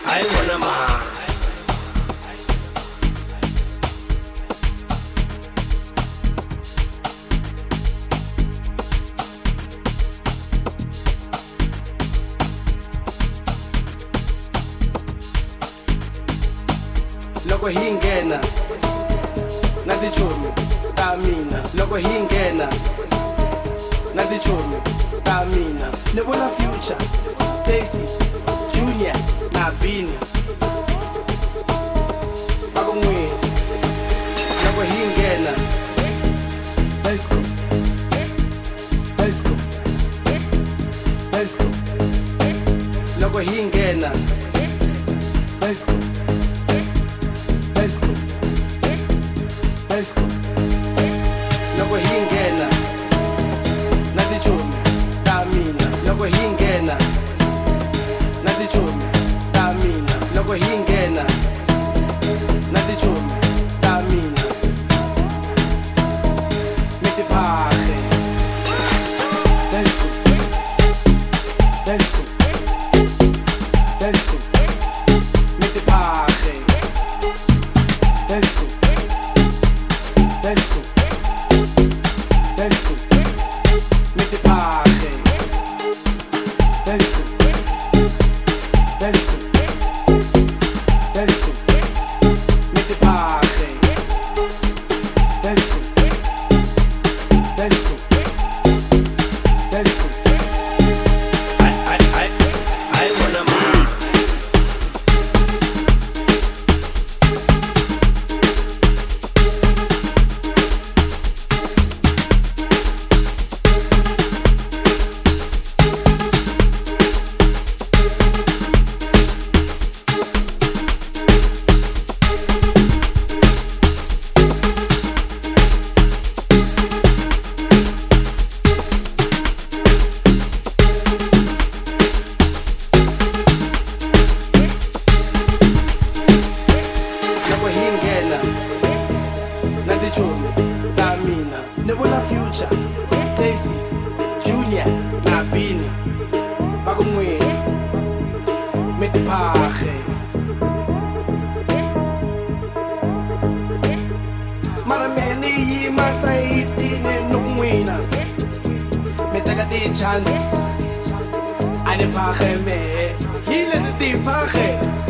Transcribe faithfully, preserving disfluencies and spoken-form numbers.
I wanna ma. Loko hi nghena na tichomi ta mina, loko hi nghena na tichomi ta mina, ni vona Future, Tasty, Junior na Bini bako n'wini. Loko hi nghena let's go, let's go, let's go. Loko hi nghena let's go, let's go, let's go. Loko hi nghena na tichomi ta mina, loko hi nghena na tichomi ta mina, loko hi nghena na tichomi ta mina, mi ti phahli. Let's go, let's go, let's go, mi ti phahli. Let's go, let's go, let's go, make the party. Let's go, let's go, let's go, make the party. Let's go, let's go, let's go. I, I, I, I wanna move. Never Future, Tasty, Junior, na Bini bako n'wini, mi ti phahli. Mara meni yima sayitini n'wina, mi teka ti-chance a ni phahli mehe, hi leti ti phahli.